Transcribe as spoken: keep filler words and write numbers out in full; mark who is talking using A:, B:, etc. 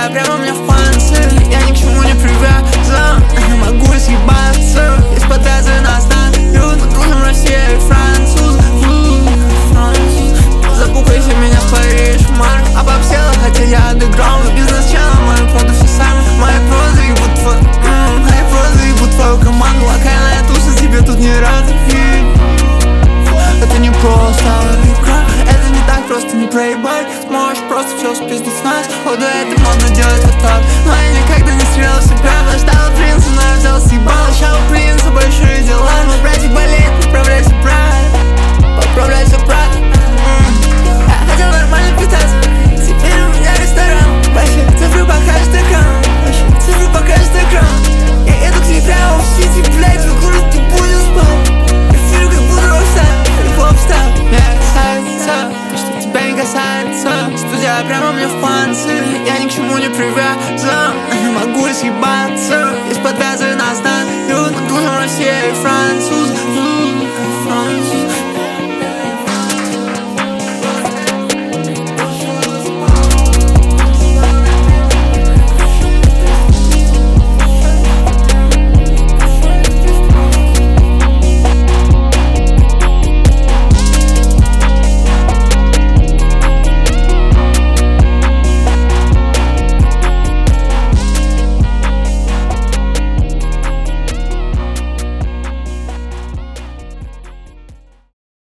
A: Студия прямо мне в панцире, я ни к чему не привязан. Могу съебаться, из-под таза нас дают. Мы дружим Россия и француз, француз. Запукайте меня в Париж, Марк. Обобсела, хотя я андеграунд. Бизнес-чела, мою правду все сами. Мои прозы ебут твою, мои прозы ебут твою команду. Локальная туша, тебе тут не рады. Это не просто игра, это не так просто, не проебать. Сможешь просто все спиздить с нас. Ходу это можно делать вот так. Но я никогда не стрелял в себя. Ждал принца, но я взял съебал. Ща у принца большие дела. Мой братик болеет, поправляйся, брат. Поправляйся, брат. Я хотел нормально питаться, теперь у меня ресторан. Большие цифры покажет экран, большие цифры покажет экран. Я еду к тебе прямо в сити, блядь, в город ты будешь спать. Я филю как буду рокстар. Меня касается, то, что тебя не касается. Студия прямо мне в панцире, я ни к чему не привязан. Могу съебаться, из-под таза нас дают. Мы дружим Россия и француз.